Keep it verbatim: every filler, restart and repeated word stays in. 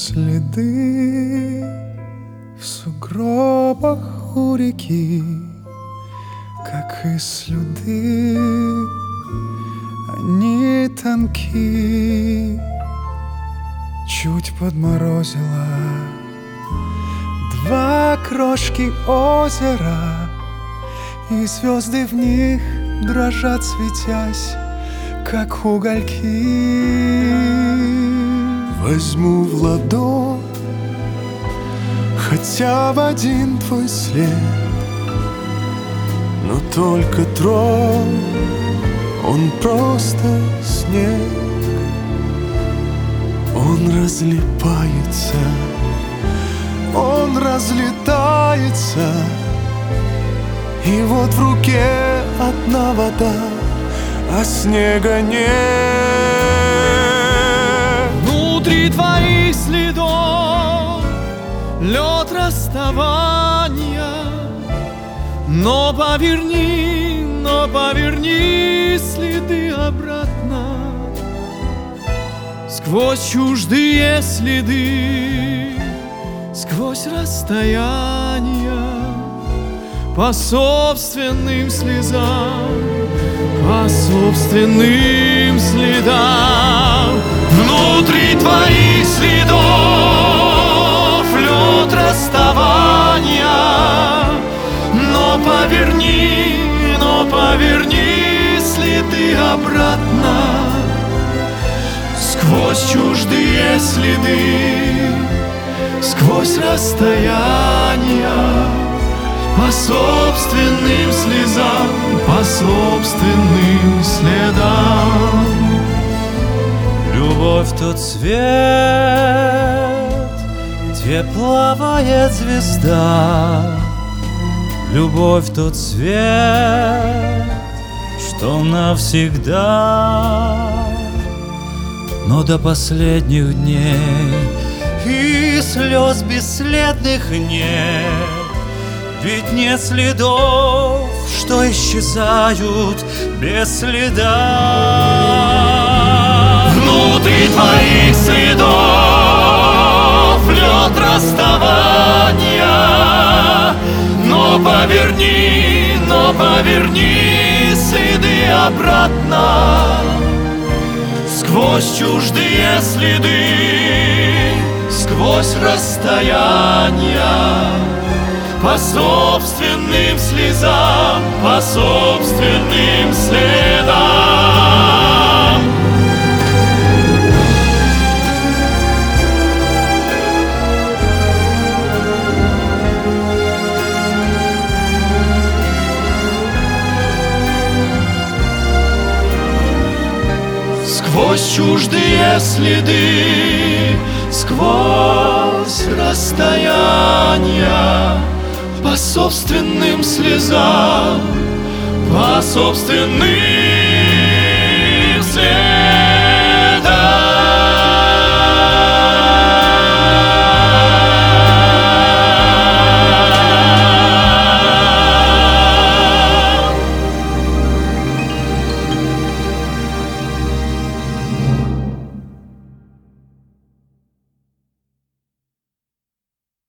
следы в сугробах у реки, как и слюды, они тонки. Чуть подморозило два крошки озера, и звезды в них дрожат, светясь, как угольки. Возьму в ладонь хотя бы один твой след, но только тронь, он просто снег. Он разлипается, он разлетается, и вот в руке одна вода, а снега нет. Внутри твоих следов лед расставания, но поверни, но поверни следы обратно. Сквозь чуждые следы, сквозь расстояния, по собственным слезам, по собственным следам. Внутри твоих следов лед расставания, но поверни, но поверни следы обратно. Сквозь чуждые следы, сквозь расстояния, по собственным слезам, по собственным следам. Любовь тот свет, где плавает звезда. Любовь тот свет, что навсегда. Но до последних дней и слез бесследных нет, ведь нет следов, что исчезают без следа. Внутри твоих следов лед расставания, но поверни, но поверни следы обратно. Сквозь чуждые следы, сквозь расстояния, по собственным слезам, по собственным следам. Сквозь чуждые следы, сквозь расстояния, по собственным слезам, по собственным